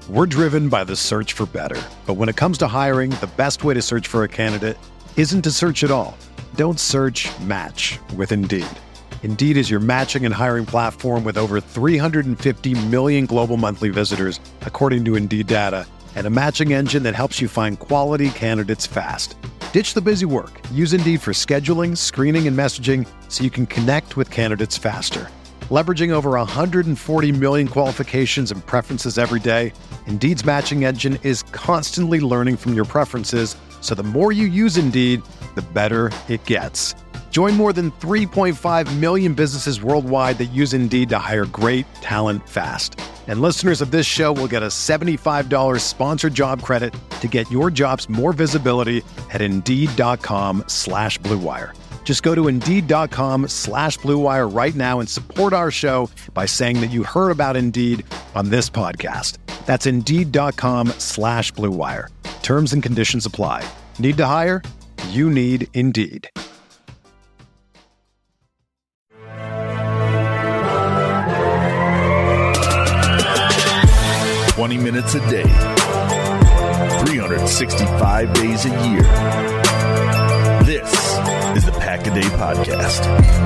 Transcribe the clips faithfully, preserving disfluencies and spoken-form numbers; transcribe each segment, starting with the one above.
We're driven by the search for better. But when it comes to hiring, the best way to search for a candidate isn't to search at all. Don't search, match with Indeed. Indeed is your matching and hiring platform with over three hundred fifty million global monthly visitors, according to Indeed data, and a matching engine that helps you find quality candidates fast. Ditch the busy work. Use Indeed for scheduling, screening, and messaging so you can connect with candidates faster. Leveraging over one hundred forty million qualifications and preferences every day, Indeed's matching engine is constantly learning from your preferences, so the more you use Indeed, the better it gets. Join more than three point five million businesses worldwide that use Indeed to hire great talent fast. And listeners of this show will get a seventy-five dollars sponsored job credit to get your jobs more visibility at Indeed.com slash Blue Wire. Just go to Indeed.com slash Blue Wire right now and support our show by saying that you heard about Indeed on this podcast. That's Indeed.com slash Blue Wire. Terms and conditions apply. Need to hire? You need Indeed. twenty minutes a day, three hundred sixty-five days a year. This is the Pack a Day Podcast.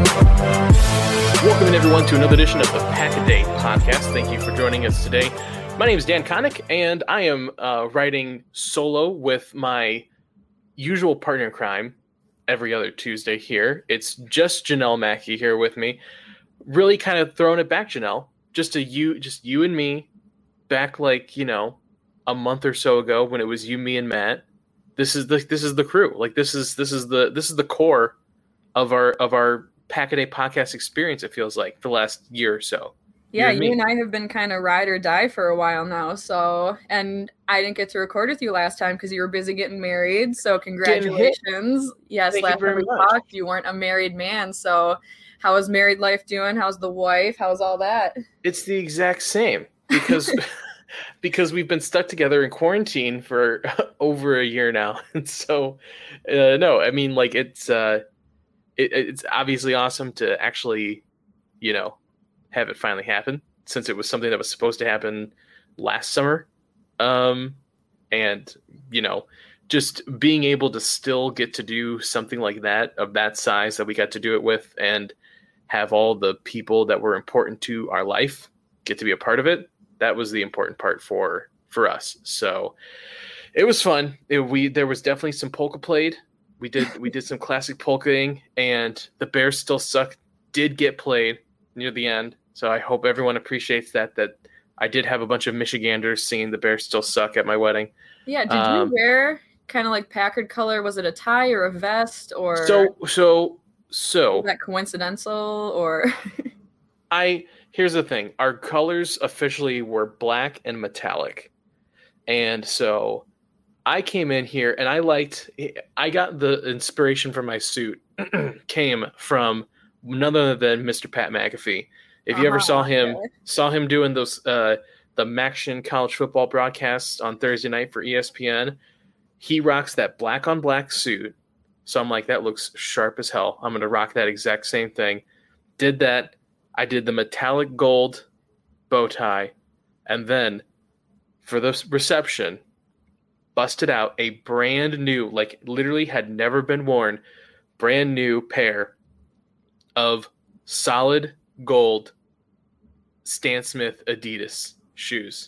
Welcome, everyone, to another edition of the Pack a Day Podcast. Thank you for joining us today. My name is Dan Connick, and I am uh, writing solo with my usual partner in crime every other Tuesday here. It's just Janelle Mackey here with me. Really kind of throwing it back, Janelle. Just a you, just you and me. Back like, you know, a month or so ago when it was you, me, and Matt. This is the this is the crew. Like this is this is the this is the core of our of our Pack a Day podcast experience. It feels like for the last year or so. Yeah, you and, you and I have been kind of ride or die for a while now. So, and I didn't get to record with you last time because you were busy getting married. So, congratulations. Yes, Thank last time we much. talked, you weren't a married man. So, how is married life doing? How's the wife? How's all that? It's the exact same. Because because we've been stuck together in quarantine for over a year now. And so, uh, no, I mean, like, it's uh, it, it's obviously awesome to actually, you know, have it finally happen, since it was something that was supposed to happen last summer. Um, and, you know, just being able to still get to do something like that, of that size that we got to do it with, and have all the people that were important to our life get to be a part of it. That was the important part for for us. So it was fun. It, we there was definitely some polka played. We did we did some classic polkaing, and the Bears Still Suck did get played near the end. So I hope everyone appreciates that. That I did have a bunch of Michiganders singing "The Bears Still Suck" at my wedding. Yeah. Did um, you wear kind of like Packard color? Was it a tie or a vest, or so so so? Was that coincidental, or? I. Here's the thing. Our colors officially were black and metallic. And so I came in here and I liked, I got the inspiration for my suit came from none other than Mister Pat McAfee. If you uh-huh, ever saw him, okay. saw him doing those, uh, the Maction college football broadcasts on Thursday night for E S P N, he rocks that black on black suit. So I'm like, that looks sharp as hell. I'm going to rock that exact same thing. Did that. I did the metallic gold bow tie, and then for the reception, busted out a brand new, like literally had never been worn, brand new pair of solid gold Stan Smith Adidas shoes.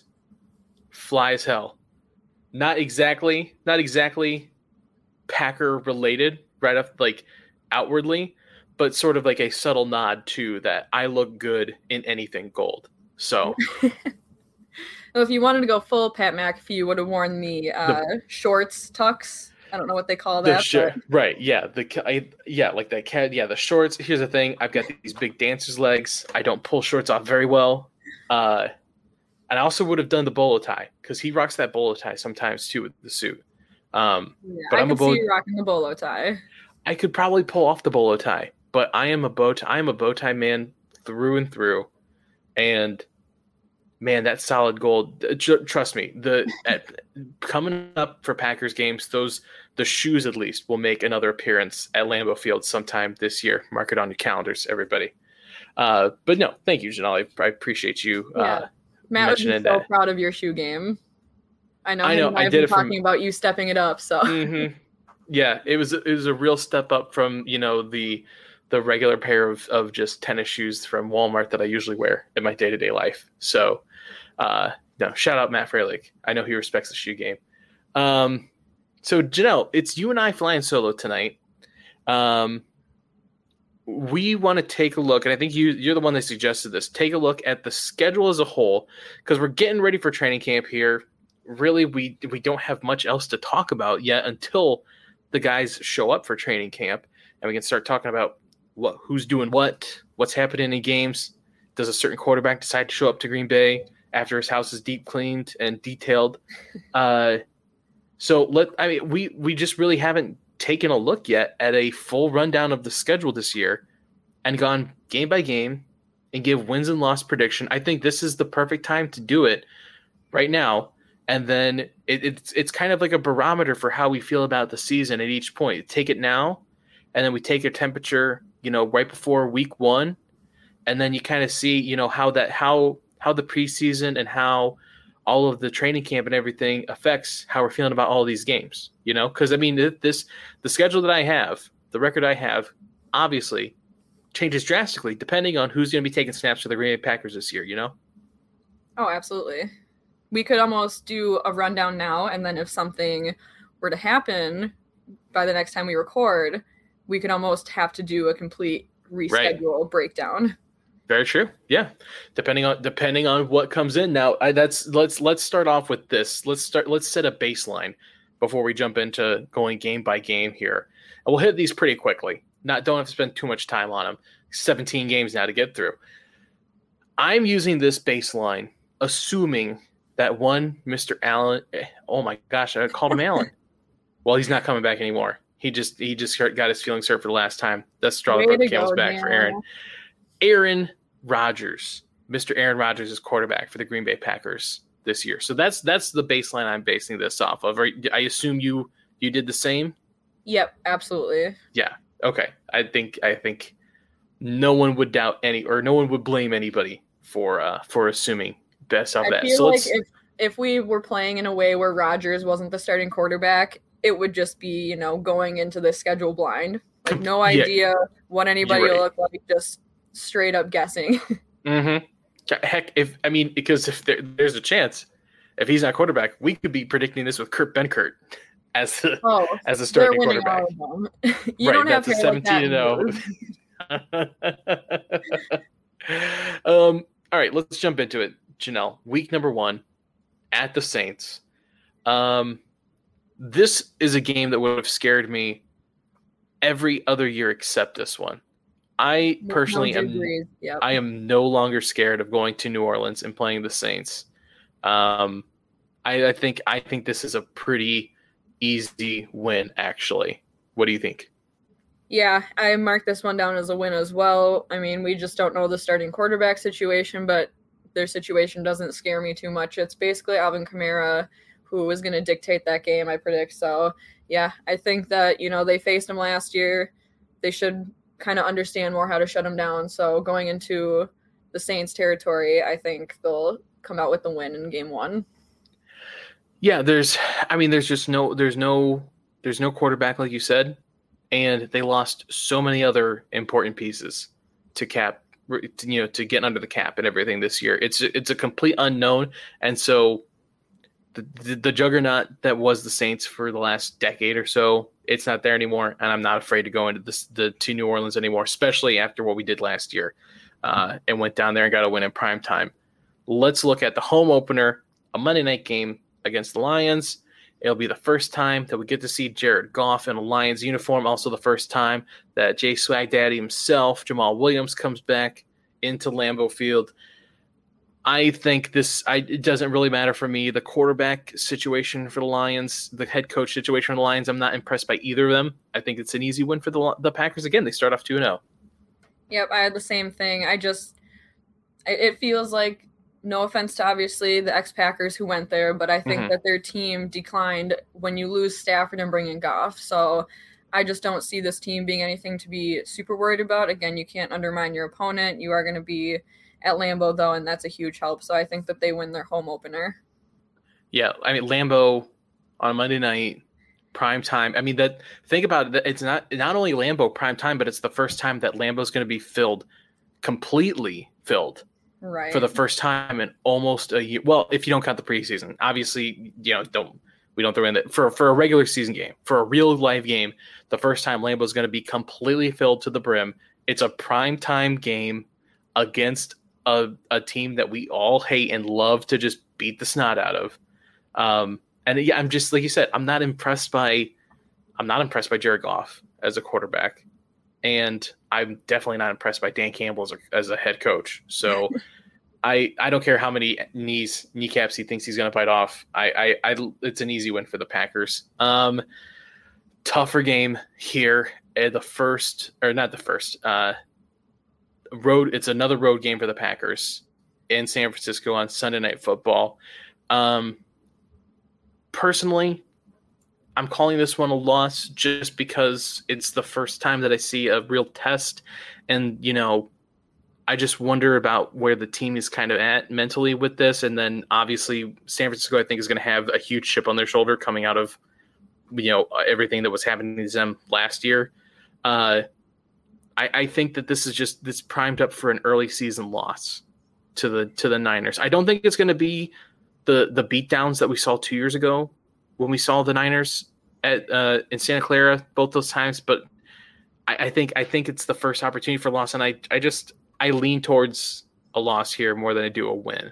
Fly as hell. Not exactly, not exactly Packer related, right off like outwardly, but sort of like a subtle nod to that I look good in anything gold. So, well, if you wanted to go full Pat McAfee, you would have worn the, uh, the shorts tux. I don't know what they call that. Sh- but... Right, yeah, the I, yeah, like that cat. Yeah, the shorts. Here's the thing: I've got these big dancer's legs. I don't pull shorts off very well, uh, and I also would have done the bolo tie because he rocks that bolo tie sometimes too with the suit. Um, yeah, but I I'm could a bo- see you rocking the bolo tie. I could probably pull off the bolo tie. But I am a bow tie. I am a bow tie man through and through, and man, that solid gold. Trust me, the at, coming up for Packers games, those the shoes at least will make another appearance at Lambeau Field sometime this year. Mark it on your calendars, everybody. Uh, but no, thank you, Janelle. I, I appreciate you. Yeah. Uh, Matt would be so that. proud of your shoe game. I know. I know. I I did it talking from about you stepping it up. So mm-hmm. yeah, it was it was a real step up from you know the the regular pair of of just tennis shoes from Walmart that I usually wear in my day to day life. So, uh, no, shout out Matt Freilich. I know he respects the shoe game. Um, so Janelle, it's you and I flying solo tonight. Um, we want to take a look, and I think you, you're the one that suggested this, take a look at the schedule as a whole, because we're getting ready for training camp here. Really, we we don't have much else to talk about yet until the guys show up for training camp, and we can start talking about what who's doing what, what's happening in games. Does a certain quarterback decide to show up to Green Bay after his house is deep cleaned and detailed? Uh, so let I mean, we we just really haven't taken a look yet at a full rundown of the schedule this year and gone game by game and give wins and loss prediction. I think this is the perfect time to do it right now. And then it, it's it's kind of like a barometer for how we feel about the season at each point. Take it now, and then we take a temperature, you know, right before week one, and then you kind of see, you know, how that how how the preseason and how all of the training camp and everything affects how we're feeling about all these games, you know? Because, I mean, this the schedule that I have, the record I have, obviously changes drastically depending on who's going to be taking snaps for the Green Bay Packers this year, you know? Oh, absolutely. We could almost do a rundown now, and then if something were to happen by the next time we record, we could almost have to do a complete reschedule right. breakdown. Very true. Yeah. Depending on depending on what comes in. Now, I, that's let's let's start off with this. Let's start let's set a baseline before we jump into going game by game here. And we'll hit these pretty quickly. Not don't have to spend too much time on them. seventeen games now to get through. I'm using this baseline assuming that one Mister Allen, oh my gosh, I called him Allen. Well, he's not coming back anymore. He just he just got his feelings hurt for the last time. That's straw that broke the camel's back for Aaron. Aaron Rodgers, Mister Aaron Rodgers is quarterback for the Green Bay Packers this year. So that's that's the baseline I'm basing this off of. I assume you you did the same? Yep, absolutely. Yeah. Okay. I think I think no one would doubt any or no one would blame anybody for uh, for assuming best of I that. Feel so like let's if if we were playing in a way where Rodgers wasn't the starting quarterback, it would just be, you know, going into the schedule blind. Like no idea yeah, what anybody right. will look like, just straight up guessing. Mm-hmm. Heck, if I mean, because if there, there's a chance, if he's not quarterback, we could be predicting this with Kurt Benkert as the oh, as a starting quarterback. you right, don't that's have a seventeen and oh. um. All right, let's jump into it, Janelle. Week number one at the Saints. Um, this is a game that would have scared me every other year except this one. I personally no am yep. I am no longer scared of going to New Orleans and playing the Saints. Um, I, I think I think this is a pretty easy win, actually. What do you think? Yeah, I marked this one down as a win as well. I mean, we just don't know the starting quarterback situation, but their situation doesn't scare me too much. It's basically Alvin Kamara who is going to dictate that game, I predict. So, yeah, I think that, you know, they faced him last year. They should kind of understand more how to shut him down. So going into the Saints territory, I think they'll come out with the win in game one. Yeah, there's, I mean, there's just no, there's no, there's no quarterback, like you said, and they lost so many other important pieces to cap, you know, to get under the cap and everything this year. It's, it's a complete unknown. And so the, the, the juggernaut that was the Saints for the last decade or so, it's not there anymore, and I'm not afraid to go into this, the to New Orleans anymore, especially after what we did last year uh, and went down there and got a win in prime time. Let's look at the home opener, a Monday night game against the Lions. It'll be the first time that we get to see Jared Goff in a Lions uniform, also the first time that Jay Swag Daddy himself, Jamal Williams, comes back into Lambeau Field. I think this I, it doesn't really matter for me. The quarterback situation for the Lions, the head coach situation for the Lions, I'm not impressed by either of them. I think it's an easy win for the the Packers. Again, they start off two and oh. Yep, I had the same thing. I just – it feels like, no offense to obviously the ex-Packers who went there, but I think mm-hmm. that their team declined when you lose Stafford and bring in Goff. So I just don't see this team being anything to be super worried about. Again, you can't undermine your opponent. You are going to be – at Lambeau, though, and that's a huge help. So I think that they win their home opener. Yeah, I mean Lambeau on Monday night, prime time. I mean that. Think about it. It's not not only Lambeau prime time, but it's the first time that Lambeau's going to be filled, completely filled, right, for the first time in almost a year. Well, if you don't count the preseason, obviously, you know, don't we don't throw in that for for a regular season game, for a real live game. The first time Lambeau's going to be completely filled to the brim. It's a prime time game against a a team that we all hate and love to just beat the snot out of. Um, and yeah, I'm just like you said, I'm not impressed by, I'm not impressed by Jared Goff as a quarterback, and I'm definitely not impressed by Dan Campbell as a, as a head coach. So I I don't care how many knees kneecaps he thinks he's going to bite off. I, I I it's an easy win for the Packers. Um, tougher game here at the first or not the first uh road. It's another road game for the Packers in San Francisco on Sunday Night Football. Um. Personally, I'm calling this one a loss just because it's the first time that I see a real test. And, you know, I just wonder about where the team is kind of at mentally with this. And then obviously San Francisco, I think, is going to have a huge chip on their shoulder coming out of, you know, everything that was happening to them last year. Uh, I, I think that this is just this primed up for an early season loss to the to the Niners. I don't think it's going to be the the beatdowns that we saw two years ago when we saw the Niners at uh, in Santa Clara both those times, but I, I think I think it's the first opportunity for loss, and I I just I lean towards a loss here more than I do a win.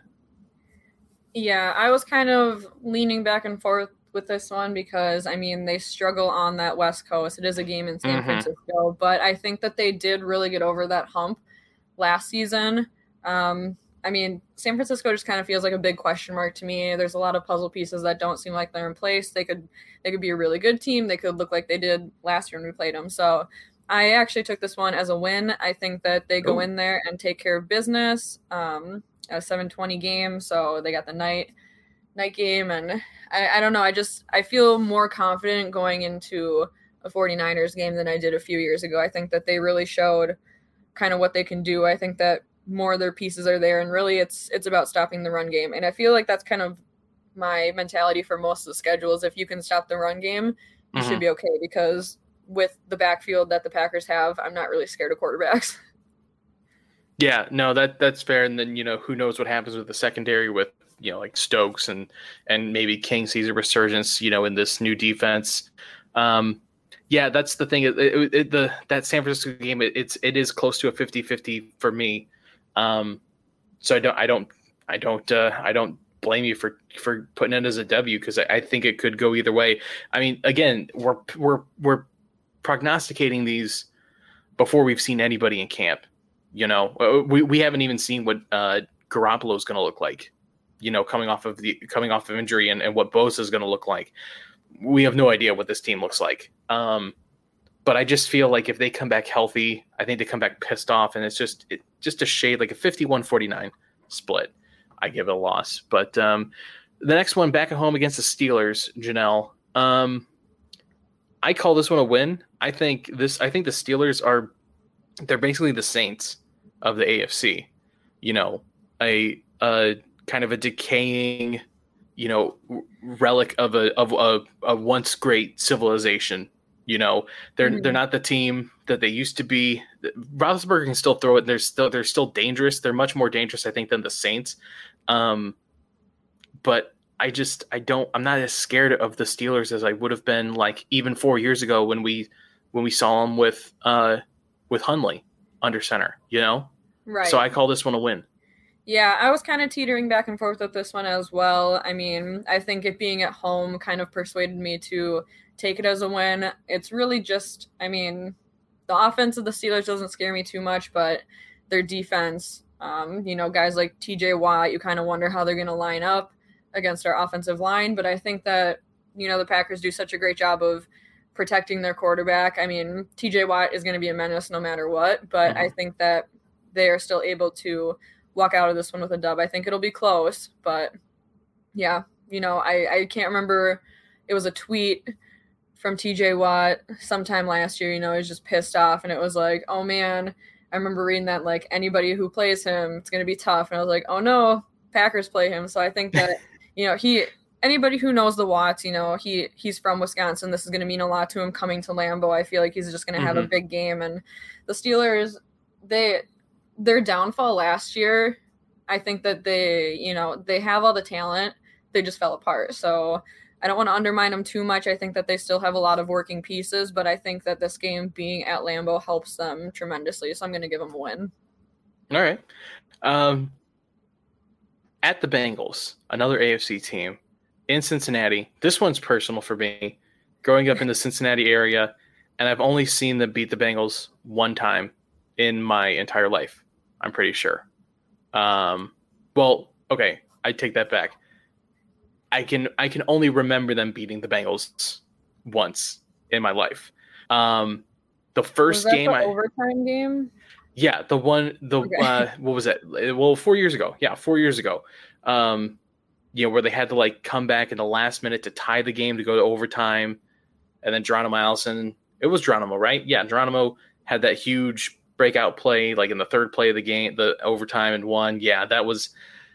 Yeah, I was kind of leaning back and forth with this one because I mean they struggle on that West Coast. It is a game in San mm-hmm. Francisco, but I think that they did really get over that hump last season. Um, I mean, San Francisco just kind of feels like a big question mark to me. There's a lot of puzzle pieces that don't seem like they're in place. They could they could be a really good team. They could look like they did last year when we played them. So I actually took this one as a win. I think that they go Ooh. in there and take care of business. Um, a seven twenty game, so they got the night night game. And I, I don't know. I just I feel more confident going into a 49ers game than I did a few years ago. I think that they really showed kind of what they can do. I think that more of their pieces are there, and really it's it's about stopping the run game. And I feel like that's kind of my mentality for most of the schedules. If you can stop the run game, you mm-hmm. should be okay, because with the backfield that the Packers have, I'm not really scared of quarterbacks. Yeah, no, that that's fair. And then, you know, who knows what happens with the secondary with, you know, like Stokes and and maybe King Caesar resurgence, you know, in this new defense. Um, yeah, that's the thing. It, it, it, the that San Francisco game, it, it's it is close to a fifty-fifty for me. Um, so I don't, I don't, I don't, uh, I don't blame you for, for putting it as a W, because I, I think it could go either way. I mean, again, we're, we're, we're prognosticating these before we've seen anybody in camp. You know, we, we haven't even seen what, uh, Garoppolo is going to look like, you know, coming off of the, coming off of injury, and, and what Bosa is going to look like. We have no idea what this team looks like. Um, But I just feel like if they come back healthy, I think they come back pissed off, and it's just it, just a shade, like a fifty-one forty-nine split. I give it a loss. But um, the next one, back at home against the Steelers, Janelle. Um, I call this one a win. I think this. I think the Steelers are they're basically the Saints of the A F C. You know, a a kind of a decaying, you know, relic of a of a, a once great civilization. You know, they're mm-hmm. they're not the team that they used to be. Roethlisberger can still throw it. They're still they're still dangerous. They're much more dangerous, I think, than the Saints. Um, but I just I don't I'm not as scared of the Steelers as I would have been, like, even four years ago when we when we saw them with uh with Hundley under center. You know, right. So I call this one a win. Yeah, I was kind of teetering back and forth with this one as well. I mean, I think it being at home kind of persuaded me to take it as a win. It's really just, I mean, the offense of the Steelers doesn't scare me too much, but their defense, um, you know, guys like T J Watt, you kind of wonder how they're going to line up against our offensive line. But I think that, you know, the Packers do such a great job of protecting their quarterback. I mean, T J Watt is going to be a menace no matter what, but mm-hmm. I think that they are still able to walk out of this one with a dub. I think it'll be close, but yeah, you know, I, I can't remember. It was a tweet from T J Watt sometime last year, you know, he's just pissed off, and it was like, oh man, I remember reading that, like, anybody who plays him, it's going to be tough. And I was like, oh no, Packers play him. So I think that, you know, he, anybody who knows the Watts, you know, he he's from Wisconsin. This is going to mean a lot to him coming to Lambeau. I feel like he's just going to have Mm-hmm. a big game. And the Steelers, they their downfall last year, I think that they, you know, they have all the talent. They just fell apart. So I don't want to undermine them too much. I think that they still have a lot of working pieces, but I think that this game being at Lambeau helps them tremendously. So I'm going to give them a win. All right. Um, at the Bengals, another A F C team in Cincinnati. This one's personal for me. Growing up in the Cincinnati area, and I've only seen them beat the Bengals one time in my entire life, I'm pretty sure. Um, well, okay, I take that back. I can I can only remember them beating the Bengals once in my life. Um, the first Was that game the I overtime game? Yeah, the one, the Okay. uh, what was it? Well, four years ago. Yeah, four years ago. Um, you know, where they had to like come back in the last minute to tie the game to go to overtime, and then Geronimo Allison. It was Geronimo, right? Yeah, Geronimo had that huge breakout play, like in the third play of the game, the overtime, and won. Yeah, that was.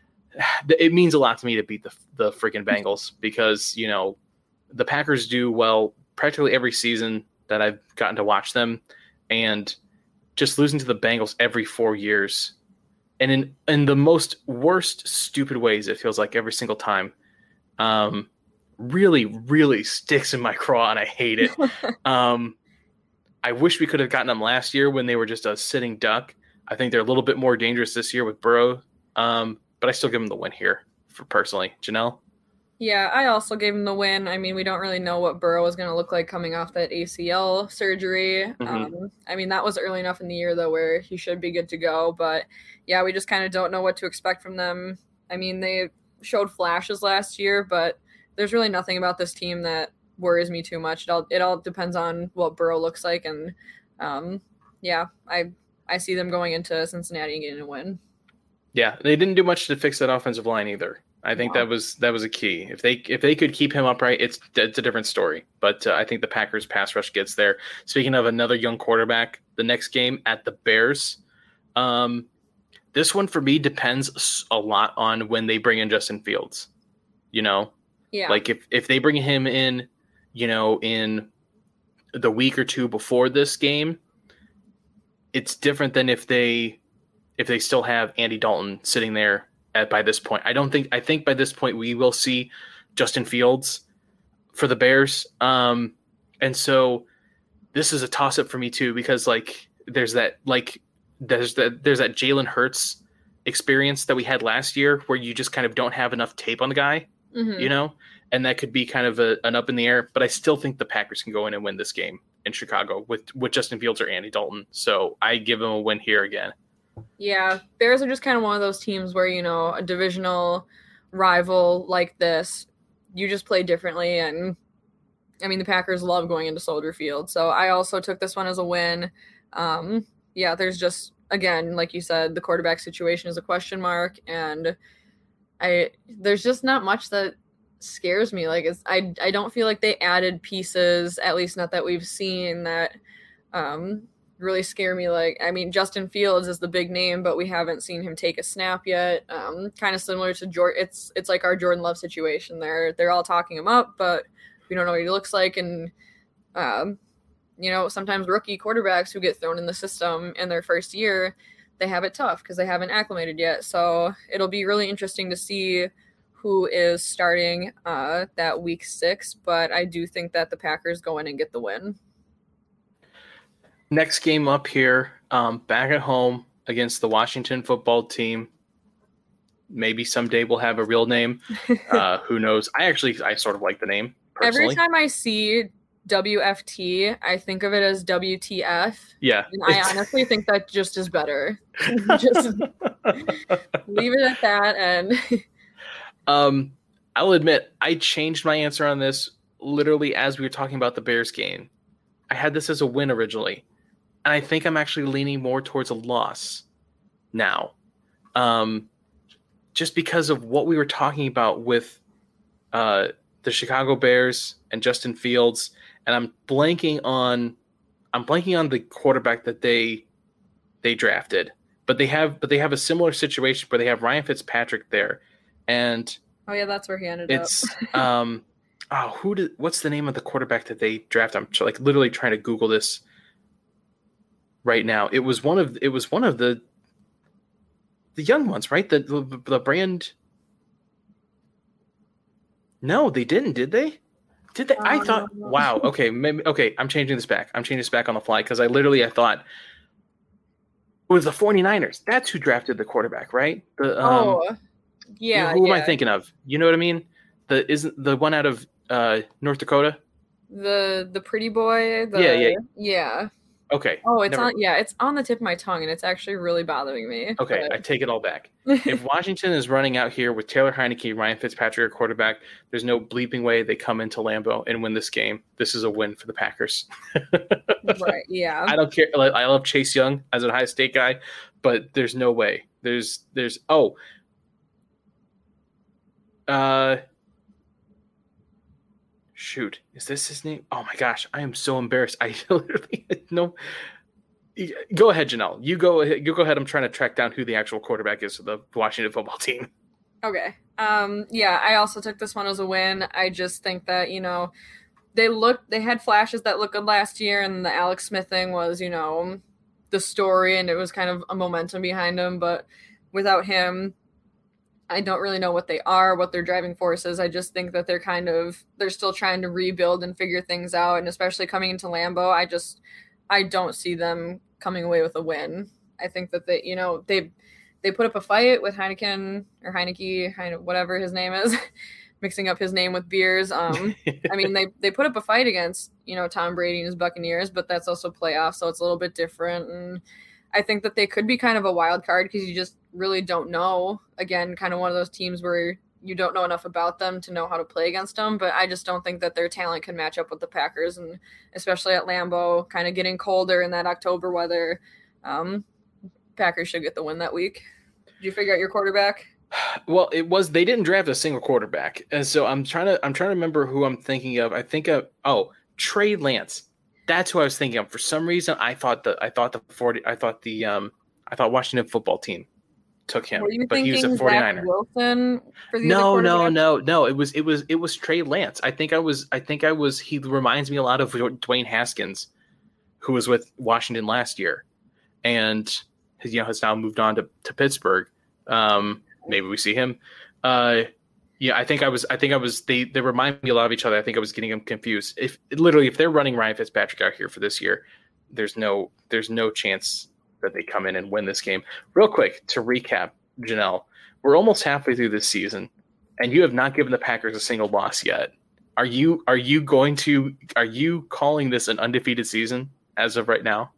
It means a lot to me to beat the the freaking Bengals because you know the Packers do well practically every season that I've gotten to watch them, and just losing to the Bengals every four years, and in in the most worst stupid ways, it feels like every single time, um, really really sticks in my craw, and I hate it. um, I wish we could have gotten them last year when they were just a sitting duck. I think they're a little bit more dangerous this year with Burrow. Um, but I still give them the win here, for personally. Janelle? Yeah, I also gave him the win. I mean, we don't really know what Burrow is going to look like coming off that A C L surgery. Mhm. Um, I mean, that was early enough in the year, though, where he should be good to go. But, yeah, we just kind of don't know what to expect from them. I mean, they showed flashes last year, but there's really nothing about this team that worries me too much. It all, it all depends on what Burrow looks like. And, um, yeah, I I see them going into Cincinnati and getting a win. Yeah, they didn't do much to fix that offensive line either. I think No. that was that was a key. If they if they could keep him upright, it's it's a different story. But uh, I think the Packers pass rush gets there. Speaking of another young quarterback, the next game at the Bears. Um, this one for me depends a lot on when they bring in Justin Fields. You know, Yeah. like if if they bring him in, you know, in the week or two before this game, it's different than if they if they still have Andy Dalton sitting there at by this point. I don't think I think by this point we will see Justin Fields for the Bears. Um, and so this is a toss up for me too, because like there's that like there's that there's that Jalen Hurts experience that we had last year where you just kind of don't have enough tape on the guy, Mhm. you know, and that could be kind of a, an up in the air. But I still think the Packers can go in and win this game in Chicago with with Justin Fields or Andy Dalton. So I give them a win here again. Yeah, Bears are just kind of one of those teams where, you know, a divisional rival like this, you just play differently. And I mean, the Packers love going into Soldier Field. So I also took this one as a win. Um, yeah, there's just, again, like you said, the quarterback situation is a question mark. And I there's just not much that scares me. Like, it's, I, I don't feel like they added pieces, at least not that we've seen, that um, really scare me. Like, I mean, Justin Fields is the big name, but we haven't seen him take a snap yet. Um, kind of similar to Jordan. It's it's like our Jordan Love situation. They're they're all talking him up, but we don't know what he looks like. And um, you know, sometimes rookie quarterbacks who get thrown in the system in their first year, they have it tough because they haven't acclimated yet. So it'll be really interesting to see who is starting uh, that week six. But I do think that the Packers go in and get the win. Next game up here, um, back at home against the Washington football team. Maybe someday we'll have a real name. Uh, who knows? I actually, I sort of like the name personally. Every time I see W F T, I think of it as W T F. Yeah. And I honestly think that just is better. Just leave it at that. And um, I'll admit, I changed my answer on this literally as we were talking about the Bears game. I had this as a win originally. And I think I'm actually leaning more towards a loss now. Um, just because of what we were talking about with uh, the Chicago Bears and Justin Fields. And I'm blanking on I'm blanking on the quarterback that they they drafted. But they have but they have a similar situation where they have Ryan Fitzpatrick there. And Oh yeah, that's where he ended it's, up. It's um, oh, who did? What's the name of the quarterback that they drafted? I'm like literally trying to Google this right now. It was one of it was one of the the young ones, right? The the, the brand. No, they didn't, did they? Did they? Um, I thought. Wow. Okay. Maybe. Okay. I'm changing this back. I'm changing this back on the fly because I literally I thought it was the 49ers. That's who drafted the quarterback, right? The, um, oh, yeah. Who yeah. am I thinking of? You know what I mean? The isn't the one out of uh, North Dakota? The the pretty boy. The, yeah. Yeah. Yeah. Okay. Oh, it's never... on. Yeah, it's on the tip of my tongue, and it's actually really bothering me. Okay, but... I take it all back. If Washington is running out here with Taylor Heineke, Ryan Fitzpatrick, at quarterback, there's no bleeping way they come into Lambeau and win this game. This is a win for the Packers. Right. Yeah. I don't care. I love Chase Young as an Ohio State guy, but there's no way. There's there's oh. Uh. Shoot, is this his name? Oh my gosh, I am so embarrassed. I literally no. Go ahead, Janelle. You go ahead. You go ahead. I'm trying to track down who the actual quarterback is for the Washington football team. Okay. Um. Yeah, I also took this one as a win. I just think that you know, they looked. They had flashes that looked good last year, and the Alex Smith thing was you know, the story, and it was kind of a momentum behind him. But without him, I don't really know what they are, what their driving force is. I just think that they're kind of, they're still trying to rebuild and figure things out. And especially coming into Lambeau, I just, I don't see them coming away with a win. I think that they, you know, they, they put up a fight with Heineken or Heineke, Heine, whatever his name is, mixing up his name with beers. Um, I mean, they, they put up a fight against, you know, Tom Brady and his Buccaneers, but that's also playoffs. So it's a little bit different. And I think that they could be kind of a wild card because you just really don't know. Again, kind of one of those teams where you don't know enough about them to know how to play against them. But I just don't think that their talent can match up with the Packers, and especially at Lambeau, kind of getting colder in that October weather. Um, Packers should get the win that week. Did you figure out your quarterback? Well, it was they didn't draft a single quarterback, and so I'm trying to I'm trying to remember who I'm thinking of. I think of oh Trey Lance. That's who I was thinking of. For some reason, I thought the I thought the forty I thought the um I thought Washington football team took him, Were you but he was a 49er. Wilson for the no, no, no, no. It was it was it was Trey Lance. I think I was I think I was. He reminds me a lot of Dwayne Haskins, who was with Washington last year, and you know has now moved on to to Pittsburgh. Um, maybe we see him. Uh, Yeah, I think I was. I think I was. They they remind me a lot of each other. I think I was getting them confused. If literally, if they're running Ryan Fitzpatrick out here for this year, there's no there's no chance that they come in and win this game. Real quick to recap, Janelle, we're almost halfway through this season, and you have not given the Packers a single loss yet. Are you are you going to are you calling this an undefeated season as of right now?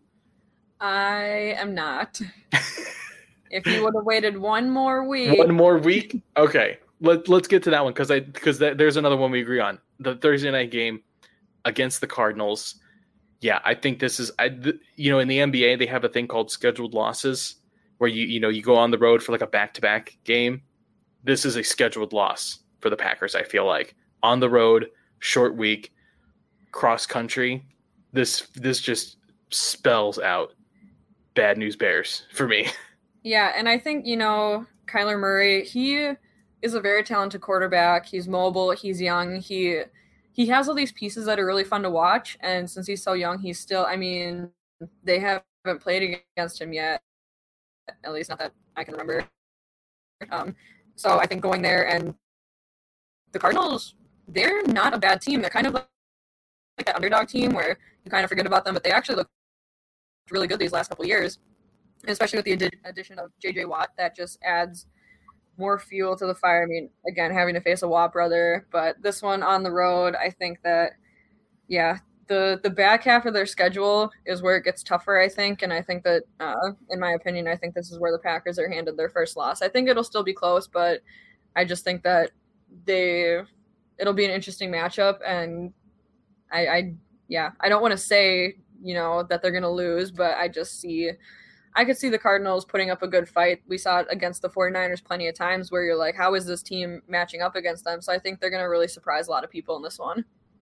I am not. If you would have waited one more week, one more week, okay. Let, let's get to that one because I because there's another one we agree on. The Thursday night game against the Cardinals. Yeah, I think this is I you know in the N B A they have a thing called scheduled losses where you you know you go on the road for like a back-to-back game. This is a scheduled loss for the Packers, I feel like. On the road, short week, cross country. This this just spells out bad news bears for me. Yeah, and I think, you know, Kyler Murray, he is a very talented quarterback. He's mobile. He's young. He he has all these pieces that are really fun to watch. And since he's so young, he's still, I mean, they haven't played against him yet, at least not that I can remember. Um, so I think going there and the Cardinals, they're not a bad team. They're kind of like that underdog team where you kind of forget about them, but they actually look really good these last couple of years, especially with the adi- addition of J J Watt. That just adds more fuel to the fire. I mean, again, having to face a Watt brother, but this one on the road, I think that, yeah, the the back half of their schedule is where it gets tougher, I think, and I think that, uh, in my opinion, I think this is where the Packers are handed their first loss. I think it'll still be close, but I just think that they it'll be an interesting matchup, and I, I yeah, I don't want to say, you know, that they're going to lose, but I just see I could see the Cardinals putting up a good fight. We saw it against the 49ers plenty of times where you're like, how is this team matching up against them? So I think they're going to really surprise a lot of people in this one.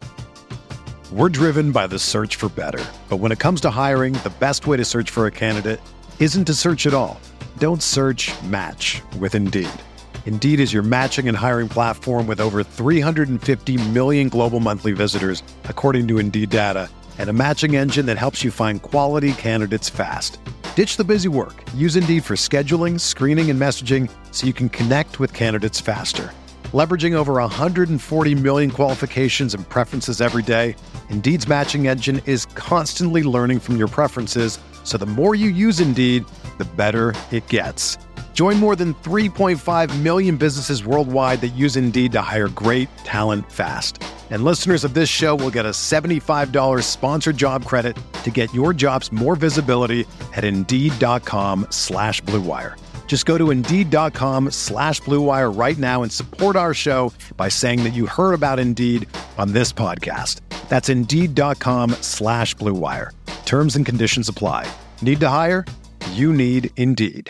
We're driven by the search for better. But when it comes to hiring, the best way to search for a candidate isn't to search at all. Don't search, match with Indeed. Indeed is your matching and hiring platform with over three hundred fifty million global monthly visitors, according to Indeed data, and a matching engine that helps you find quality candidates fast. Ditch the busy work. Use Indeed for scheduling, screening, and messaging so you can connect with candidates faster. Leveraging over one hundred forty million qualifications and preferences every day, Indeed's matching engine is constantly learning from your preferences, so the more you use Indeed, the better it gets. Join more than three point five million businesses worldwide that use Indeed to hire great talent fast. And listeners of this show will get a seventy-five dollars sponsored job credit to get your jobs more visibility at Indeed.com slash Blue Wire. Just go to Indeed.com slash Blue Wire right now and support our show by saying that you heard about Indeed on this podcast. That's Indeed.com slash Blue Wire. Terms and conditions apply. Need to hire? You need Indeed.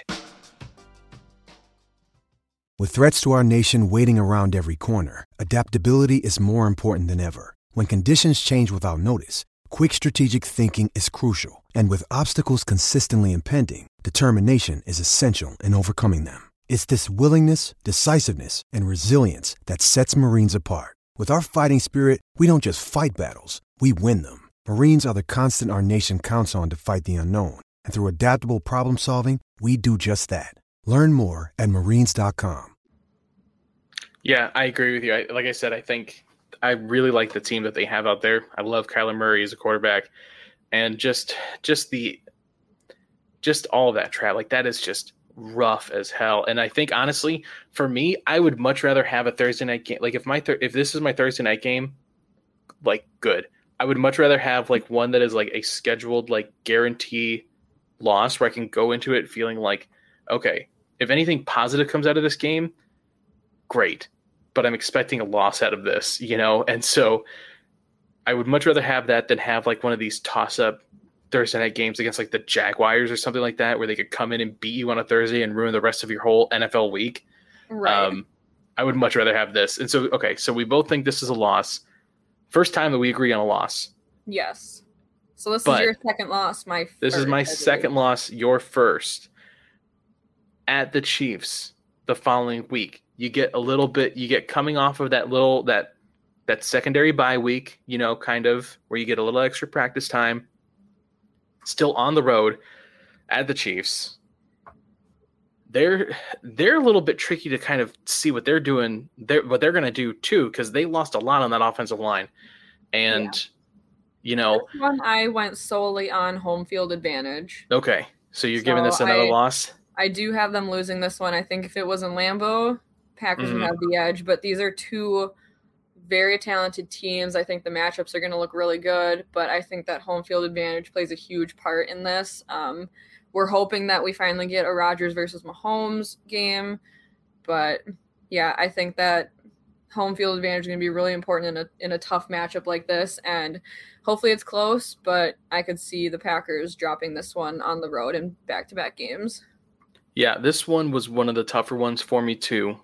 With threats to our nation waiting around every corner, adaptability is more important than ever. When conditions change without notice, quick strategic thinking is crucial. And with obstacles consistently impending, determination is essential in overcoming them. It's this willingness, decisiveness, and resilience that sets Marines apart. With our fighting spirit, we don't just fight battles, we win them. Marines are the constant our nation counts on to fight the unknown. And through adaptable problem solving, we do just that. Learn more at marines dot com. Yeah, I agree with you. I, like I said, I think I really like the team that they have out there. I love Kyler Murray as a quarterback, and just just the just all of that trap. Like that is just rough as hell. And I think honestly, for me, I would much rather have a Thursday night game. Like if my thir- if this is my Thursday night game, like good. I would much rather have like one that is like a scheduled like guarantee loss where I can go into it feeling like, okay, if anything positive comes out of this game, great. But I'm expecting a loss out of this, you know? And so I would much rather have that than have like one of these toss-up Thursday night games against like the Jaguars or something like that, where they could come in and beat you on a Thursday and ruin the rest of your whole N F L week. Right. Um, I would much rather have this. And so, okay, so we both think this is a loss. First time that we agree on a loss. Yes. So this But is your second loss. My This is first, my I believe. second loss, your first. At the Chiefs the following week. You get a little bit, you get coming off of that little, that that secondary bye week, you know, kind of, where you get a little extra practice time. Still on the road at the Chiefs. They're they're a little bit tricky to kind of see what they're doing, they're, what they're going to do too, because they lost a lot on that offensive line. And, yeah. you know. This one I went solely on home field advantage. Okay, so you're so giving this another I, loss? I do have them losing this one. I think if it was in Lambeau, Packers mm-hmm. would have the edge, but these are two very talented teams. I think the matchups are going to look really good, but I think that home field advantage plays a huge part in this. Um, we're hoping that we finally get a Rodgers versus Mahomes game, but yeah, I think that home field advantage is going to be really important in a in a tough matchup like this, and hopefully it's close, but I could see the Packers dropping this one on the road in back-to-back games. Yeah, this one was one of the tougher ones for me too.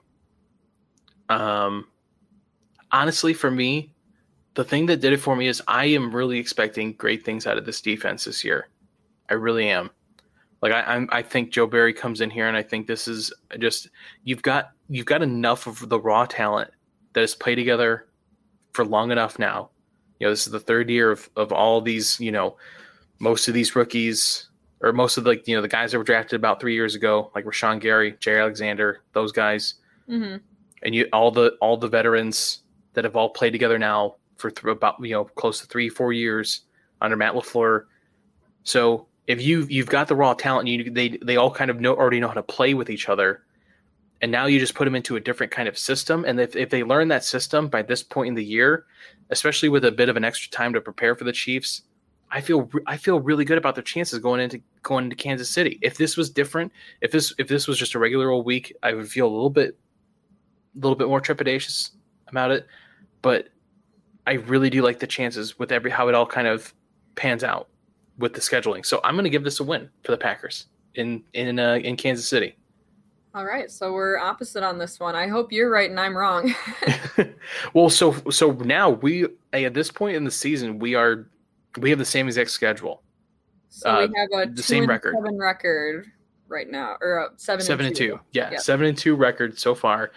Um, honestly, for me, the thing that did it for me is I am really expecting great things out of this defense this year. I really am. Like I, I'm, I think Joe Barry comes in here, and I think this is just you've got you've got enough of the raw talent that has played together for long enough now. You know, this is the third year of of all these. You know, most of these rookies, or most of the, like, you know, the guys that were drafted about three years ago, like Rashawn Gary, Jay Alexander, those guys, mm-hmm. and you all the all the veterans that have all played together now for th- about you know close to three four years under Matt LaFleur. So if you you've got the raw talent, you they they all kind of know already know how to play with each other, and now you just put them into a different kind of system. And if if they learn that system by this point in the year, especially with a bit of an extra time to prepare for the Chiefs, I feel I feel really good about their chances going into going into Kansas City. If this was different, if this if this was just a regular old week, I would feel a little bit a little bit more trepidatious about it. But I really do like the chances with every how it all kind of pans out with the scheduling. So I'm going to give this a win for the Packers in in uh, in Kansas City. All right, so we're opposite on this one. I hope you're right and I'm wrong. Well, so so now we at this point in the season we are we have the same exact schedule. So uh, we have a the two same and record. seven record. right now, or uh, seven, seven and and two. two. Yeah, yeah, seven and two record so far.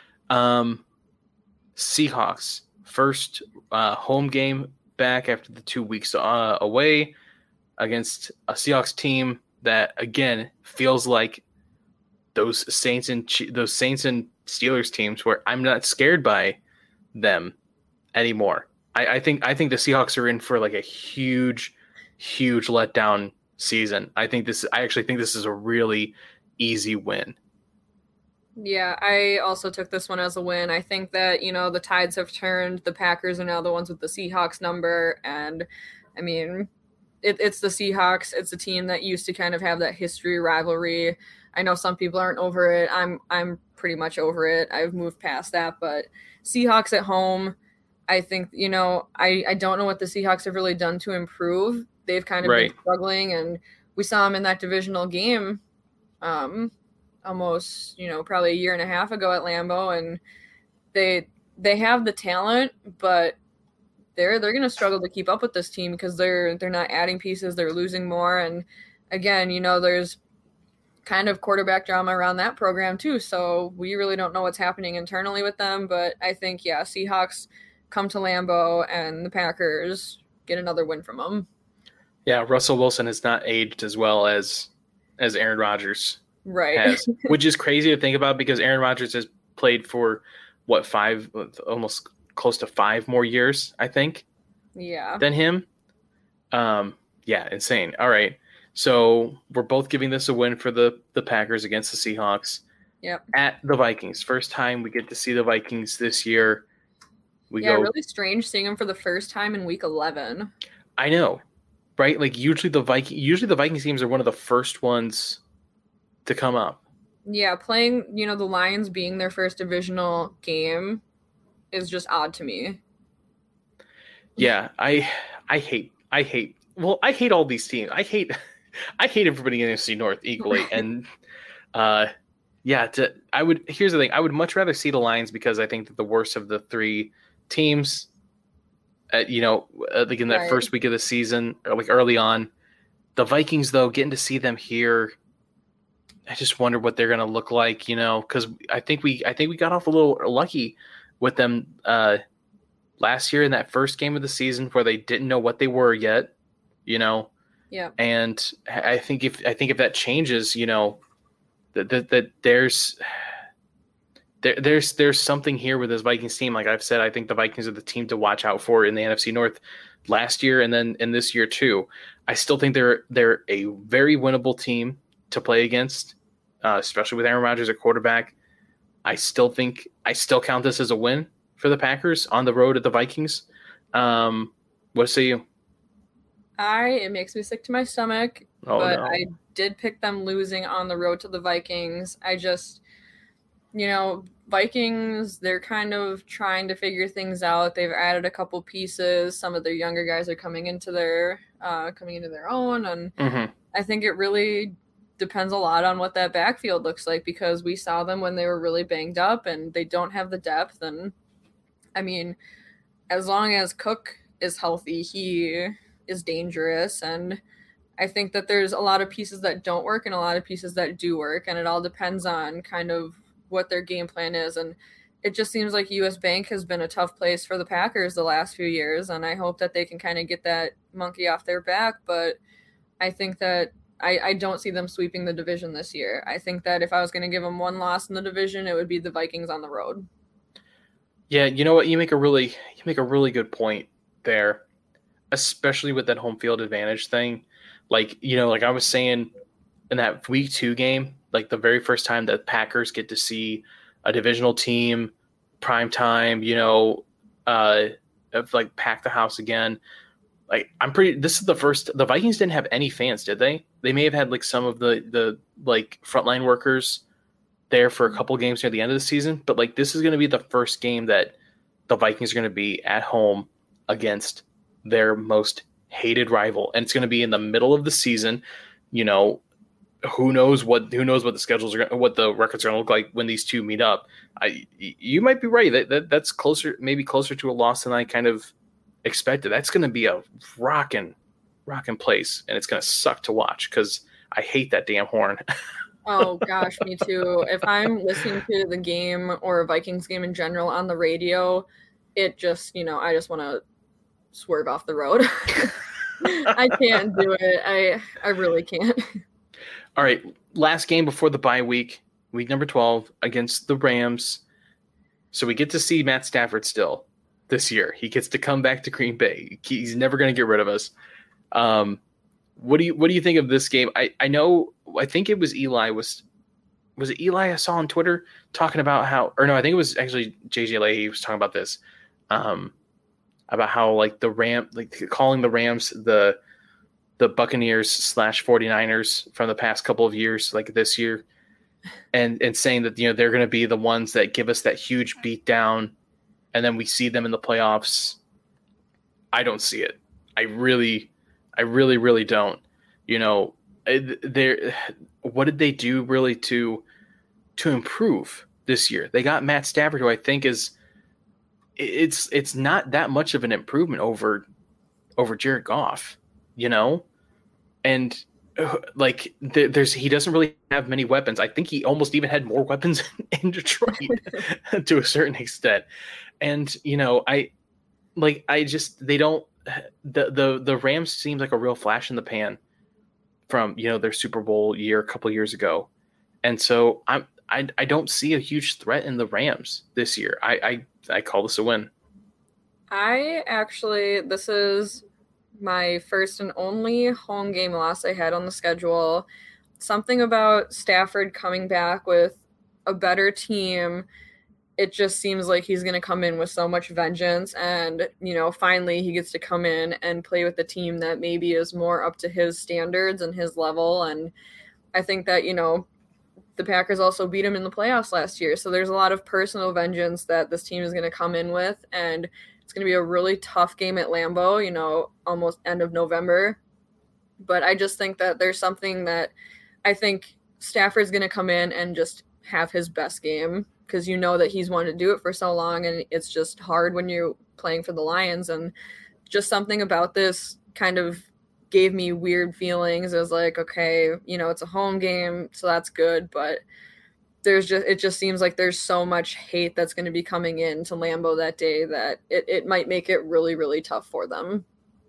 Um, Seahawks first uh, home game back after the two weeks uh, away against a Seahawks team that again feels like those Saints and those Saints and Steelers teams where I'm not scared by them anymore. I, I think I think the Seahawks are in for like a huge, huge letdown season. I think this. I actually think this is a really easy win. Yeah, I also took this one as a win. I think that, you know, the tides have turned. The Packers are now the ones with the Seahawks number. And, I mean, it, it's the Seahawks. It's a team that used to kind of have that history rivalry. I know some people aren't over it. I'm I'm pretty much over it. I've moved past that. But Seahawks at home, I think, you know, I, I don't know what the Seahawks have really done to improve. They've kind of Right. been struggling. And we saw them in that divisional game. Um almost, you know, probably a year and a half ago at Lambeau, and they they have the talent, but they're they're going to struggle to keep up with this team because they're they're not adding pieces, they're losing more. And again, you know, there's kind of quarterback drama around that program too, so we really don't know what's happening internally with them. But I think, yeah, Seahawks come to Lambeau and the Packers get another win from them. Yeah, Russell Wilson has not aged as well as as Aaron Rodgers Right. has, which is crazy to think about because Aaron Rodgers has played for what five, almost close to five more years, I think, Yeah. than him. Um, yeah, insane. All right, so we're both giving this a win for the the Packers against the Seahawks. Yep. At the Vikings, first time we get to see the Vikings this year. We Yeah, go. really strange seeing them for the first time in week eleven. I know, right? Like usually the Viking, usually the Vikings teams are one of the first ones to come up. Yeah, playing, you know, the Lions being their first divisional game is just odd to me. Yeah, I I hate I hate well, I hate all these teams. I hate I hate everybody in N F C North equally. And uh yeah, to I would here's the thing. I would much rather see the Lions because I think that the worst of the three teams uh, you know, uh, like in that Right. first week of the season, or like early on. The Vikings though, getting to see them here, I just wonder what they're going to look like, you know, because I think we I think we got off a little lucky with them uh, last year in that first game of the season where they didn't know what they were yet, you know. Yeah. And I think if I think if that changes, you know, that that, that there's there, there's there's something here with this Vikings team. Like I've said, I think the Vikings are the team to watch out for in the N F C North last year and then in this year too. I still think they're they're a very winnable team to play against, uh, especially with Aaron Rodgers at quarterback. I still think I still count this as a win for the Packers on the road at the Vikings. Um, what say you? I it makes me sick to my stomach, Oh, but no. I did pick them losing on the road to the Vikings. I just, you know, Vikings, they're kind of trying to figure things out. They've added a couple pieces. Some of their younger guys are coming into their uh, coming into their own, and Mm-hmm. I think it really depends a lot on what that backfield looks like because we saw them when they were really banged up and they don't have the depth. And I mean, as long as Cook is healthy, he is dangerous. And I think that there's a lot of pieces that don't work and a lot of pieces that do work. And it all depends on kind of what their game plan is. And it just seems like U S Bank has been a tough place for the Packers the last few years. And I hope that they can kind of get that monkey off their back. But I think that I, I don't see them sweeping the division this year. I think that if I was going to give them one loss in the division, it would be the Vikings on the road. Yeah, you know what? You make a really you make a really good point there, especially with that home field advantage thing. Like, you know, like I was saying in that week two game, like the very first time that Packers get to see a divisional team, prime time, you know, uh, of like pack the house again. Like I'm pretty. This is the first. The Vikings didn't have any fans, did they? They may have had like some of the the like frontline workers there for a couple games near the end of the season, but like this is going to be the first game that the Vikings are going to be at home against their most hated rival, and it's going to be in the middle of the season. You know, who knows what who knows what the schedules are, what the records are going to look like when these two meet up. I you might be right that, that that's closer, maybe closer to a loss than I kind of expected. That's going to be a rockin' rockin' place, and it's going to suck to watch because I hate that damn horn. Oh gosh, me too. If I'm listening to the game or a Vikings game in general on the radio, it just, you know, I just want to swerve off the road. I can't do it. I I really can't. All right, last game before the bye week, week number twelve against the Rams. So we get to see Matt Stafford still this year. He gets to come back to Green Bay. He's never going to get rid of us. Um, what do you what do you think of this game? I, I know I think it was Eli was was it Eli I saw on Twitter talking about how or no I think it was actually J J Leahy was talking about this um, about how like the Ram like calling the Rams the the Buccaneers slash 49ers from the past couple of years like this year and and saying that you know they're going to be the ones that give us that huge beat down and then we see them in the playoffs. I don't see it. I really I really, really don't. You know, they what did they do really to to improve this year? They got Matt Stafford, who I think is it's it's not that much of an improvement over over Jared Goff, you know, and like there's he doesn't really have many weapons. I think he almost even had more weapons in Detroit to a certain extent, and you know, I like I just they don't. The, the the Rams seems like a real flash in the pan from you know their Super Bowl year a couple years ago, and so I'm I I don't see a huge threat in the Rams this year. I I, I call this a win. I actually this is my first and only home game loss I had on the schedule. Something about Stafford coming back with a better team. It just seems like he's going to come in with so much vengeance and, you know, finally he gets to come in and play with the team that maybe is more up to his standards and his level. And I think that, you know, the Packers also beat him in the playoffs last year. So there's a lot of personal vengeance that this team is going to come in with. And it's going to be a really tough game at Lambeau, you know, almost end of November. But I just think that there's something that I think Stafford's going to come in and just have his best game. Because you know that he's wanted to do it for so long, and it's just hard when you're playing for the Lions. And just something about this kind of gave me weird feelings. It was like, okay, you know, it's a home game, so that's good. But there's just it just seems like there's so much hate that's going to be coming in to Lambeau that day that it, it might make it really, really tough for them.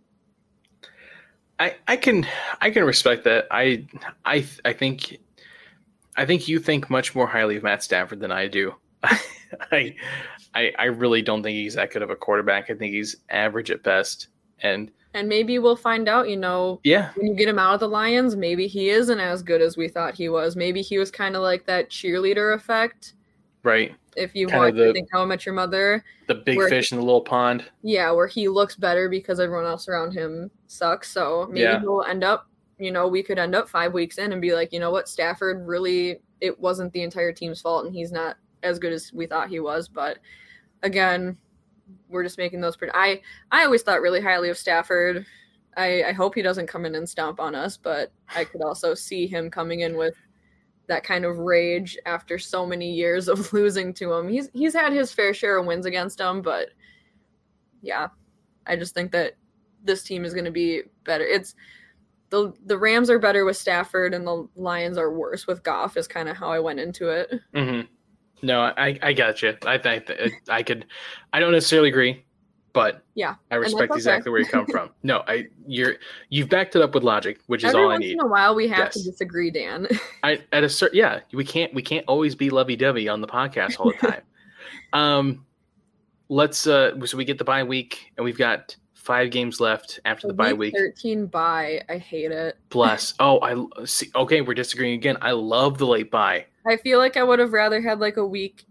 I I can I can respect that. I I I think. I think you think much more highly of Matt Stafford than I do. I, I I really don't think he's that good of a quarterback. I think he's average at best. And and maybe we'll find out, you know, yeah. when you get him out of the Lions, maybe he isn't as good as we thought he was. Maybe he was kind of like that cheerleader effect. Right. If you kind want the, to think How I Met Your Mother. The big fish he, in the little pond. Yeah, where he looks better because everyone else around him sucks. So maybe yeah. he'll end up You know, we could end up five weeks in and be like, you know what, Stafford really, it wasn't the entire team's fault and he's not as good as we thought he was. But again, we're just making those. Pre- I I always thought really highly of Stafford. I, I hope he doesn't come in and stomp on us, but I could also see him coming in with that kind of rage after so many years of losing to him. He's he's had his fair share of wins against him, but yeah, I just think that this team is going to be better. It's The the Rams are better with Stafford and the Lions are worse with Goff is kind of how I went into it. Mm-hmm. No, I, I got you. I think I could, I don't necessarily agree, but yeah, I respect okay. exactly where you come from. No, I you're you've backed it up with logic, which is Every all I once need. in a while, we have yes. to disagree, Dan. I at a certain yeah, we can't we can't always be lovey-dovey on the podcast all the time. um, let's uh, so we get the bye week and we've got five games left after the bye week. thirteen bye. I hate it. Bless. Oh, I see. Okay, we're disagreeing again. I love the late bye. I feel like I would have rather had like a week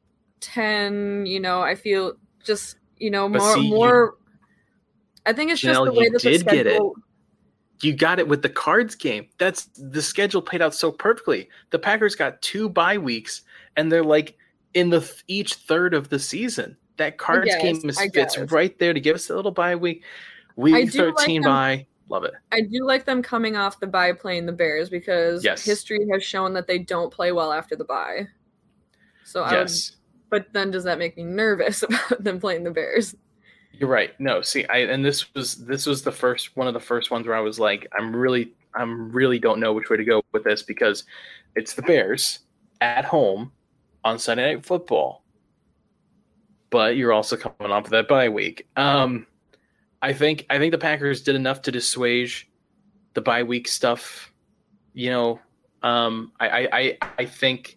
ten. You know, I feel just you know But more see, more. I think it's Janelle, just the way you that the did get it. schedule. You got it with the Cards game. That's the schedule played out so perfectly. The Packers got two bye weeks, and they're like in the th- each third of the season. That Cards guess, game is I fits guess. right there to give us a little bye week. I Week do like thirteen them- bye. Love it. I do like them coming off the bye playing the Bears because Yes. history has shown that they don't play well after the bye. So I would, Yes. but then does that make me nervous about them playing the Bears? You're right. No, see, I and this was this was the first one of the first ones where I was like, I'm really I'm really don't know which way to go with this because it's the Bears at home on Sunday Night Football, but you're also coming off of that bye week. Um, I think I think the Packers did enough to dissuade the bye week stuff. You know, um, I, I I think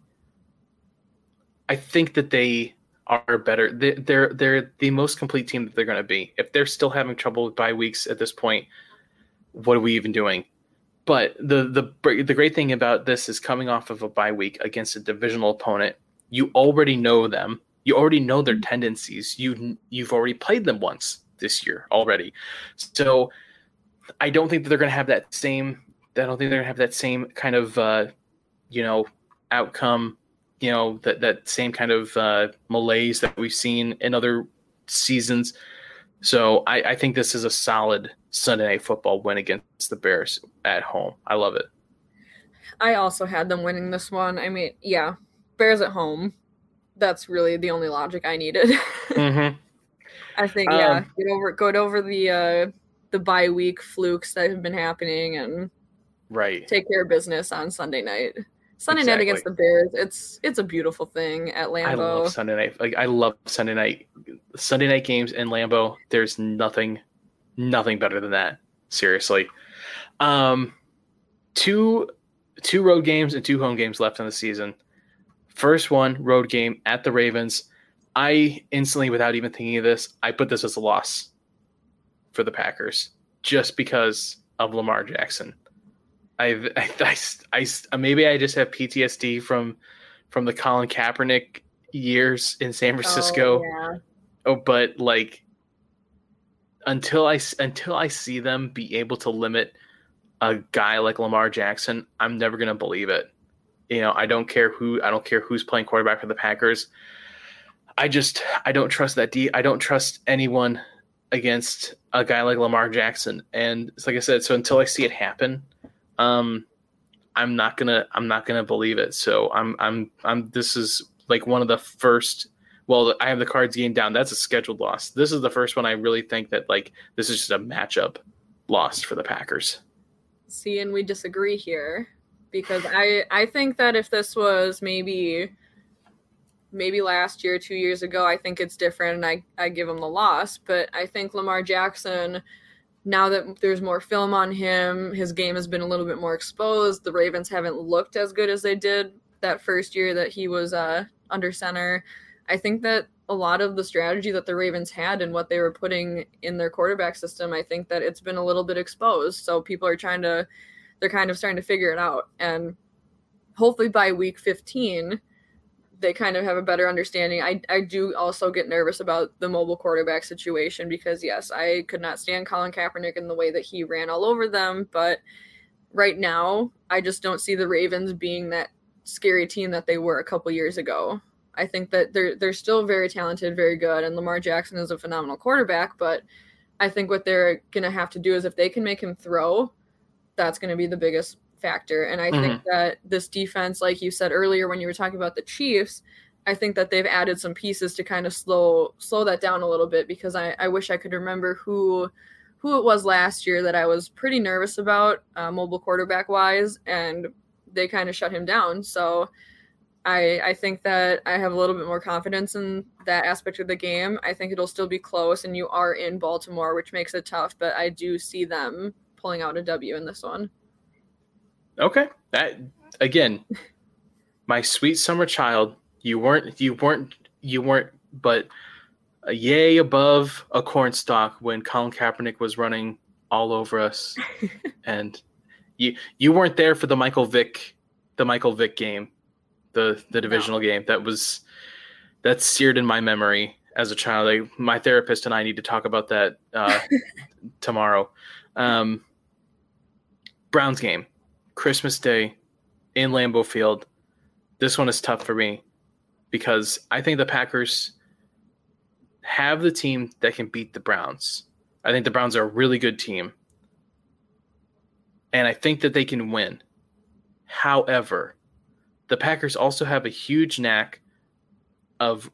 I think that they are better. They, they're they're the most complete team that they're going to be. If they're still having trouble with bye weeks at this point, what are we even doing? But the the the great thing about this is coming off of a bye week against a divisional opponent, you already know them. You already know their tendencies. You you've already played them once this year already. So I don't think that they're going to have that same. I don't think they're going to have that same kind of uh, you know outcome. You know that that same kind of uh, malaise that we've seen in other seasons. So I, I think this is a solid Sunday Night Football win against the Bears at home. I love it. I also had them winning this one. I mean, yeah, Bears at home. That's really the only logic I needed. Mm-hmm. I think, yeah, Um, get over go over the uh, the bye week flukes that have been happening and Right. take care of business on Sunday night. Sunday night Exactly. against the Bears. It's it's a beautiful thing at Lambeau. I love Sunday night. Like I love Sunday night Sunday night games in Lambeau. There's nothing nothing better than that. Seriously. Um two two road games and two home games left in the season. First one, road game at the Ravens. I instantly, without even thinking of this, I put this as a loss for the Packers just because of Lamar Jackson. I've, I, I, I, maybe I just have P T S D from from the Colin Kaepernick years in San Francisco. Oh, yeah. Oh, but like until I until I see them be able to limit a guy like Lamar Jackson, I'm never gonna believe it. You know, I don't care who I don't care who's playing quarterback for the Packers. I just I don't trust that D. I don't trust anyone against a guy like Lamar Jackson. And it's like I said, so until I see it happen. Um, I'm not gonna, I'm not gonna believe it. So I'm, I'm, I'm. This is like one of the first. Well, I have the Cards game down. That's a scheduled loss. This is the first one I really think that like this is just a matchup loss for the Packers. See, and we disagree here because I I think that if this was maybe maybe last year, two years ago, I think it's different, and I I give him the loss. But I think Lamar Jackson, now that there's more film on him, his game has been a little bit more exposed. The Ravens haven't looked as good as they did that first year that he was uh, under center. I think that a lot of the strategy that the Ravens had and what they were putting in their quarterback system, I think that it's been a little bit exposed. So people are trying to, they're kind of starting to figure it out. And hopefully by week fifteen, they kind of have a better understanding. I, I do also get nervous about the mobile quarterback situation because, yes, I could not stand Colin Kaepernick in the way that he ran all over them. But right now, I just don't see the Ravens being that scary team that they were a couple years ago. I think that they're they're still very talented, very good, and Lamar Jackson is a phenomenal quarterback. But I think what they're going to have to do is if they can make him throw, that's going to be the biggest factor. And I mm-hmm. think that this defense, like you said earlier when you were talking about the Chiefs, I think that they've added some pieces to kind of slow slow that down a little bit because I, I wish I could remember who who it was last year that I was pretty nervous about uh, mobile quarterback wise, and they kind of shut him down. So I I think that I have a little bit more confidence in that aspect of the game. I think it'll still be close, and you are in Baltimore, which makes it tough, but I do see them pulling out a W in this one. Okay. That again, my sweet summer child, you weren't you weren't you weren't but a yay above a cornstalk when Colin Kaepernick was running all over us. And you you weren't there for the Michael Vick the Michael Vick game, the the divisional no. game. That was that's seared in my memory as a child. I, my therapist and I need to talk about that uh, tomorrow. Um, Browns game. Christmas Day in Lambeau Field. This one is tough for me because I think the Packers have the team that can beat the Browns. I think the Browns are a really good team. And I think that they can win. However, the Packers also have a huge knack of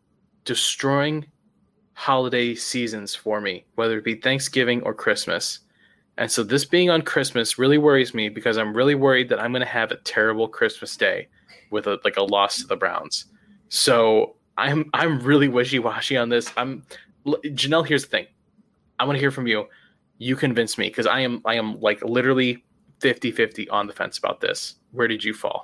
destroying holiday seasons for me, whether it be Thanksgiving or Christmas. And so this being on Christmas really worries me because I'm really worried that I'm going to have a terrible Christmas day with a, like a loss to the Browns. So I'm I'm really wishy-washy on this. I'm Janelle, here's the thing. I want to hear from you. You convince me because I am I am like literally fifty-fifty on the fence about this. Where did you fall?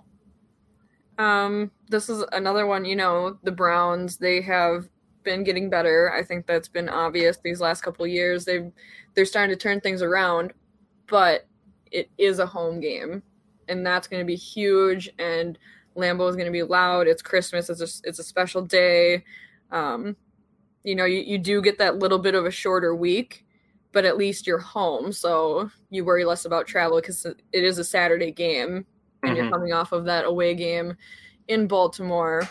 Um, this is another one, you know, the Browns, they have been getting better. I think that's been obvious these last couple of years. They've they're starting to turn things around, but it is a home game, and that's going to be huge. And Lambeau is going to be loud. It's Christmas. It's a it's a special day. Um, you know, you, you do get that little bit of a shorter week, but at least you're home, so you worry less about travel because it is a Saturday game, and mm-hmm. you're coming off of that away game in Baltimore.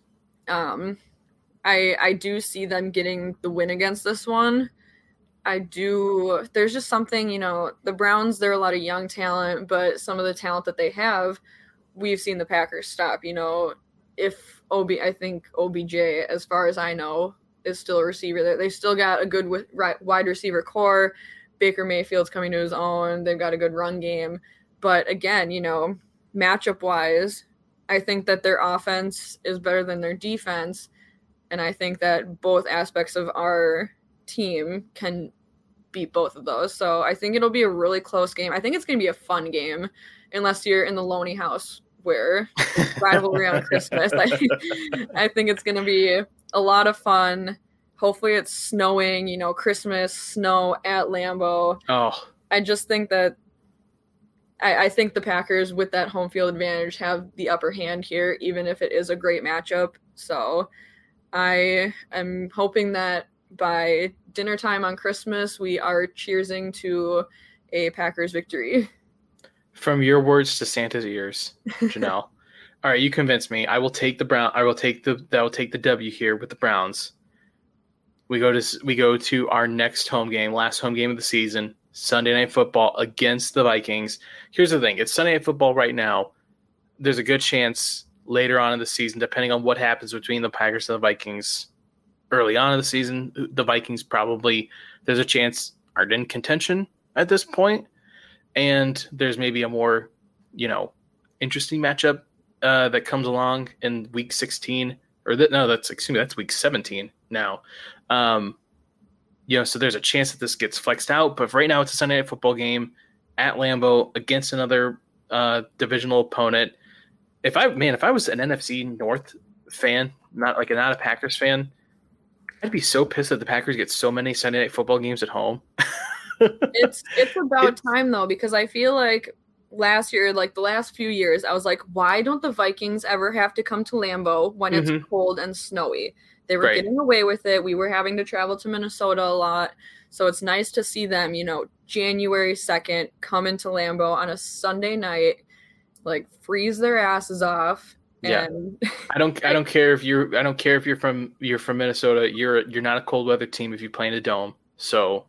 Um, I I do see them getting the win against this one. I do. There's just something, you know, the Browns, they're a lot of young talent, but some of the talent that they have, we've seen the Packers stop. You know, if O B, I think O B J, as far as I know, is still a receiver there. They still got a good wide receiver core. Baker Mayfield's coming to his own. They've got a good run game. But again, you know, matchup wise, I think that their offense is better than their defense. And I think that both aspects of our team can beat both of those. So I think it'll be a really close game. I think it's going to be a fun game unless you're in the Loney house where it's rivalry on Christmas. I, I think it's going to be a lot of fun. Hopefully it's snowing, you know, Christmas, snow at Lambeau. Oh, I just think that I, I think the Packers with that home field advantage have the upper hand here, even if it is a great matchup. So I am hoping that by dinner time on Christmas, we are cheersing to a Packers victory. From your words to Santa's ears, Janelle. All right, you convinced me. I will take the Brown. I will take the. I will take the W here with the Browns. We go to we go to our next home game, last home game of the season, Sunday Night Football against the Vikings. Here's the thing: it's Sunday Night Football right now. There's a good chance later on in the season, depending on what happens between the Packers and the Vikings, early on in the season, the Vikings probably there's a chance are in contention at this point, and there's maybe a more, you know, interesting matchup uh, that comes along in week sixteen, or that no, that's excuse me, that's week seventeen now. Um, you know, so there's a chance that this gets flexed out, but right now it's a Sunday Night Football game at Lambeau against another uh, divisional opponent. If I man, if I was an N F C North fan, not like a, not a Packers fan, I'd be so pissed that the Packers get so many Sunday Night Football games at home. it's it's about it's, time though, because I feel like last year, like the last few years, I was like, why don't the Vikings ever have to come to Lambeau when it's mm-hmm. cold and snowy? They were right. getting away with it. We were having to travel to Minnesota a lot. So it's nice to see them, you know, January second, come into Lambeau on a Sunday night, like freeze their asses off. And yeah. I don't I don't care if you're I don't care if you're from you're from Minnesota. You're you're not a cold weather team if you play in a dome. So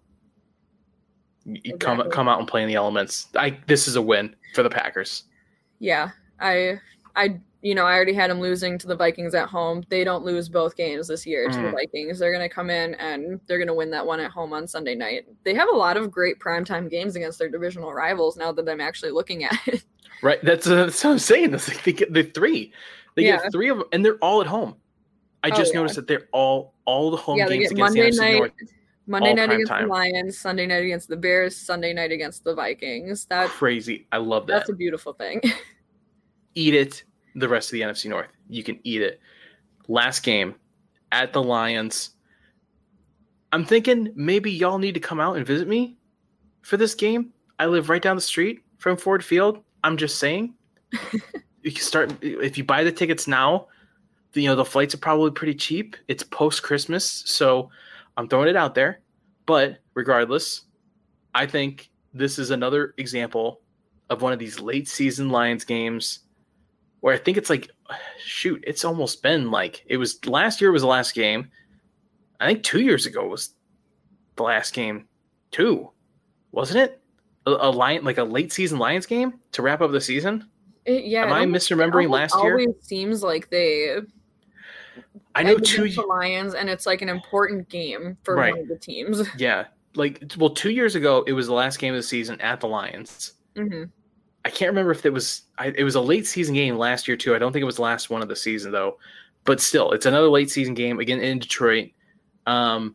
you exactly. come come out and play in the elements. I this is a win for the Packers. Yeah. I I you know, I already had them losing to the Vikings at home. They don't lose both games this year to mm. the Vikings. They're going to come in and they're going to win that one at home on Sunday night. They have a lot of great primetime games against their divisional rivals now that I'm actually looking at it. Right. That's, uh, that's what I'm saying. That's like they get the three. They yeah. get three of them, and they're all at home. I just oh, yeah. noticed that they're all all the home yeah, games they get against Monday the N F C night, North. Monday night against time. the Lions, Sunday night against the Bears, Sunday night against the Vikings. That's crazy. I love that. That's a beautiful thing. Eat it. The rest of the N F C North. You can eat it. Last game at the Lions. I'm thinking maybe y'all need to come out and visit me for this game. I live right down the street from Ford Field. I'm just saying. You can start if you buy the tickets now. The, you know the flights are probably pretty cheap. It's post Christmas, so I'm throwing it out there. But regardless, I think this is another example of one of these late season Lions games where I think it's like, shoot, it's almost been like it was last year was the last game. I think two years ago was the last game, too, wasn't it? A, a lion like a late season Lions game to wrap up the season. It, yeah, am I almost, misremembering last year? It always seems like they. I know two the Lions, and it's like an important game for right. one of the teams. Yeah, like, well, two years ago, it was the last game of the season at the Lions. Mm-hmm. I can't remember if it was I, it was a late season game last year too. I don't think it was the last one of the season though, but still, it's another late season game again in Detroit. Um,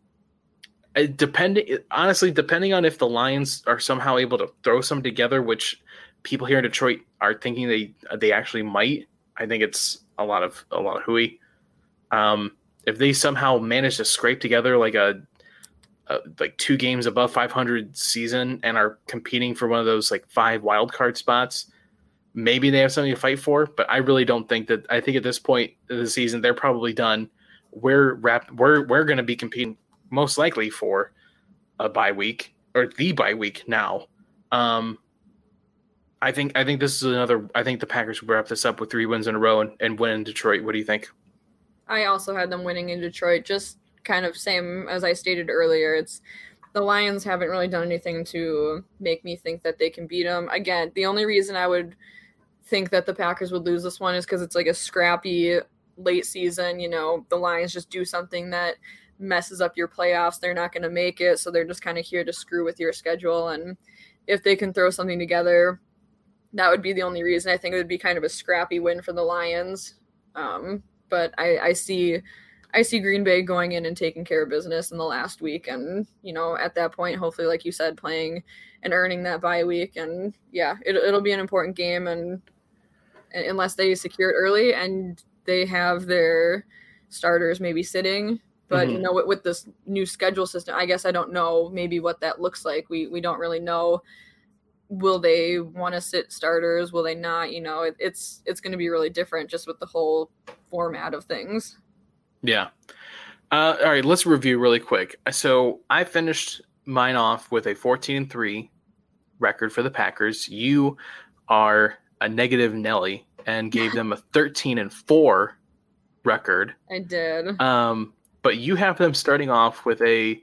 depending honestly, depending on if the Lions are somehow able to throw some together, which people here in Detroit are thinking they they actually might. I think it's a lot of a lot of hooey. Um, if they somehow manage to scrape together like a Uh, like two games above five hundred season and are competing for one of those like five wild card spots, maybe they have something to fight for. But I really don't think that. I think at this point of the season, they're probably done. We're wrap, We're we're going to be competing most likely for a bye week or the bye week now. Um, I think I think this is another. I think the Packers will wrap this up with three wins in a row and, and win in Detroit. What do you think? I also had them winning in Detroit. Just kind of same as I stated earlier. It's the Lions haven't really done anything to make me think that they can beat them. Again, the only reason I would think that the Packers would lose this one is because it's like a scrappy late season. You know, the Lions just do something that messes up your playoffs. They're not going to make it, so they're just kind of here to screw with your schedule. And if they can throw something together, that would be the only reason. I think it would be kind of a scrappy win for the Lions. Um, but I, I see I see Green Bay going in and taking care of business in the last week. And, you know, at that point, hopefully, like you said, playing and earning that bye week. And, yeah, it, it'll be an important game. And, and unless they secure it early and they have their starters maybe sitting. But, mm-hmm. you know, with, with this new schedule system, I guess I don't know maybe what that looks like. We we don't really know. Will they want to sit starters? Will they not? You know, it, it's it's going to be really different just with the whole format of things. Yeah. Uh, all right, let's review really quick. So I finished mine off with a fourteen and three record for the Packers. You are a negative Nelly and gave them a thirteen and four record. I did. Um, but you have them starting off with a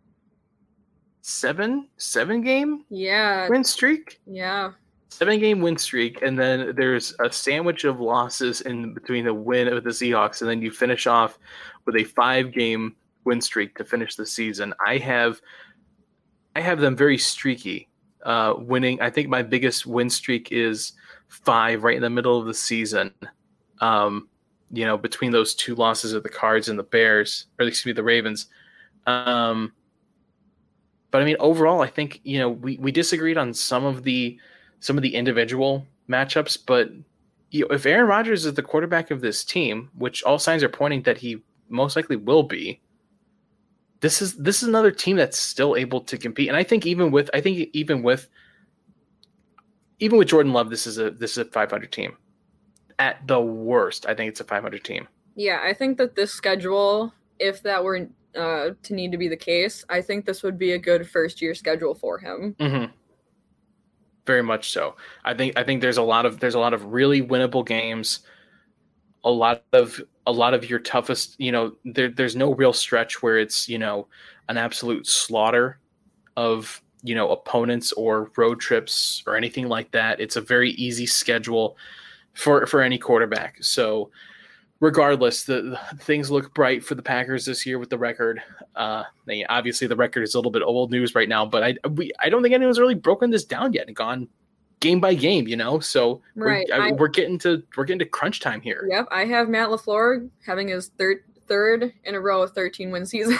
seven seven game yeah win streak. Yeah. Seven game win streak, and then there's a sandwich of losses in between the win of the Seahawks, and then you finish off with a five game win streak to finish the season. I have I have them very streaky, uh, winning. I think my biggest win streak is five right in the middle of the season. Um, you know, between those two losses of the Cards and the Bears, or excuse me, the Ravens. Um, but I mean, overall, I think, you know, we, we disagreed on some of the some of the individual matchups, but you know, if Aaron Rodgers is the quarterback of this team, which all signs are pointing that he most likely will be, this is this is another team that's still able to compete. And I think even with I think even with even with Jordan Love, this is a this is a five hundred team. At the worst, I think it's a five hundred team. Yeah, I think that this schedule, if that were uh, to need to be the case, I think this would be a good first year schedule for him. Mm-hmm. Very much so. I think I think there's a lot of there's a lot of really winnable games. A lot of a lot of your toughest, you know, there there's no real stretch where it's, you know, an absolute slaughter of, you know, opponents or road trips or anything like that. It's a very easy schedule for for any quarterback. So regardless, the, the things look bright for the Packers this year with the record. Uh, they, obviously, the record is a little bit old news right now, but I we I don't think anyone's really broken this down yet and gone game by game. You know, so right. we're, I, we're getting to we're getting to crunch time here. Yep, I have Matt LaFleur having his third third in a row of thirteen win season.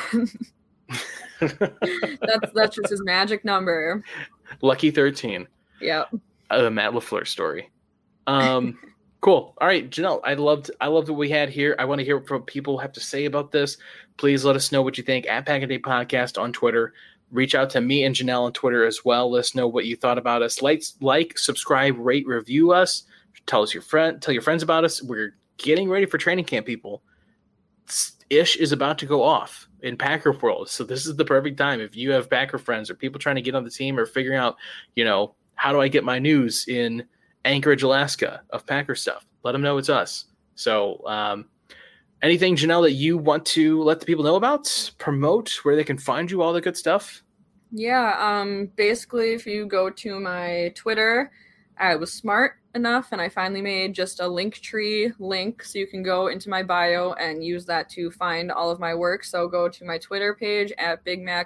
that's that's just his magic number. Lucky thirteen. Yep. Uh, the Matt LaFleur story. Um. Cool. All right, Janelle, I loved I loved what we had here. I want to hear what people have to say about this. Please let us know what you think at Pack a Day Podcast on Twitter. Reach out to me and Janelle on Twitter as well. Let us know what you thought about us. Like, like, subscribe, rate, review us. Tell us your friend, tell your friends about us. We're getting ready for training camp, people. Ish is about to go off in Packer world, so this is the perfect time. If you have Packer friends or people trying to get on the team or figuring out, you know, how do I get my news in Anchorage, Alaska of Packer stuff, let them know it's us. So um, anything, Janelle, that you want to let the people know about, promote, where they can find you, all the good stuff? Yeah, um, basically, if you go to my Twitter, I was smart enough and I finally made just a Linktree link so you can go into my bio and use that to find all of my work. So go to my Twitter page at Big Mac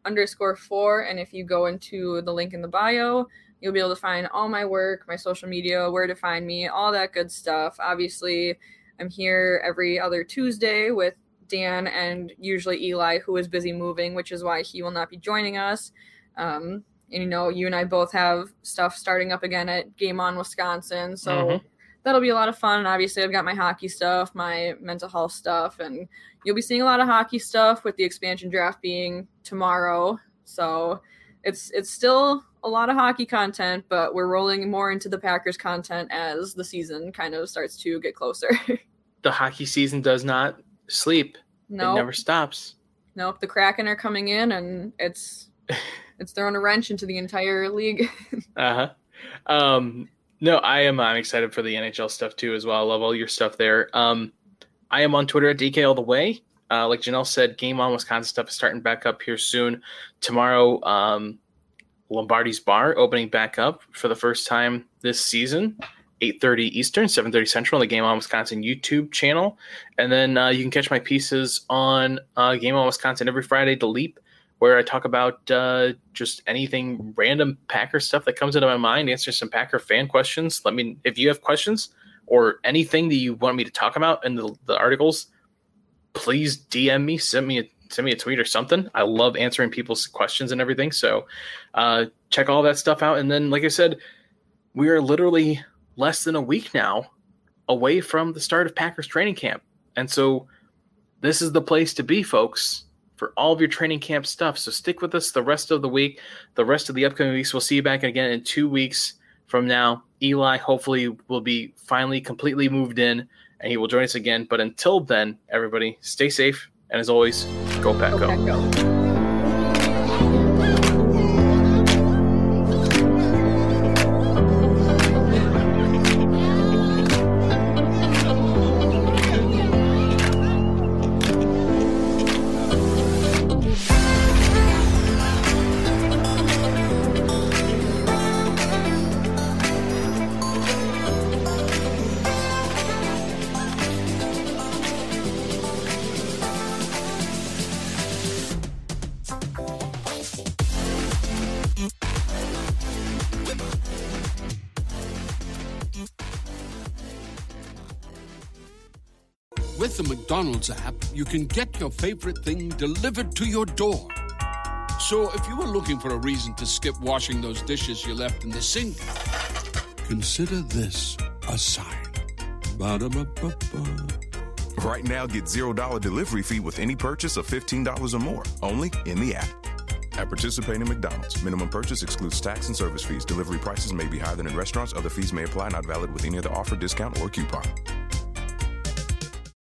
underscore four. And if you go into the link in the bio, you'll be able to find all my work, my social media, where to find me, all that good stuff. Obviously, I'm here every other Tuesday with Dan and usually Eli, who is busy moving, which is why he will not be joining us. Um, and, you know, you and I both have stuff starting up again at Game On Wisconsin. So mm-hmm. that'll be a lot of fun. And obviously, I've got my hockey stuff, my mental health stuff, and you'll be seeing a lot of hockey stuff with the expansion draft being tomorrow. So it's it's still a lot of hockey content, but we're rolling more into the Packers content as the season kind of starts to get closer. The hockey season does not sleep. No, nope. It never stops. Nope. The Kraken are coming in, and it's it's throwing a wrench into the entire league. uh-huh. Um, no, I am I'm excited for the N H L stuff too as well. I love all your stuff there. Um, I am on Twitter at D K All The Way. Uh, like Janelle said, Game On Wisconsin stuff is starting back up here soon. Tomorrow, um, Lombardi's Bar opening back up for the first time this season, eight thirty Eastern, seven thirty Central on the Game On Wisconsin YouTube channel. And then uh, you can catch my pieces on uh, Game On Wisconsin every Friday, The Leap, where I talk about uh, just anything random Packer stuff that comes into my mind, answer some Packer fan questions. Let me, if you have questions or anything that you want me to talk about in the, the articles, please D M me, send me a send me a tweet or something. I love answering people's questions and everything. So uh, check all that stuff out. And then, like I said, we are literally less than a week now away from the start of Packers training camp. And so this is the place to be, folks, for all of your training camp stuff. So stick with us the rest of the week, the rest of the upcoming weeks. We'll see you back again in two weeks from now. Eli hopefully will be finally completely moved in and he will join us again. But until then, everybody, stay safe. And as always, go Pack Go. Go, Pack, go. With the McDonald's app, you can get your favorite thing delivered to your door. So if you were looking for a reason to skip washing those dishes you left in the sink, consider this a sign. Ba-da-ba-ba-ba. Right now, get zero dollar delivery fee with any purchase of fifteen dollars or more, only in the app. At participating McDonald's, minimum purchase excludes tax and service fees. Delivery prices may be higher than in restaurants. Other fees may apply, not valid with any other offer, discount, or coupon.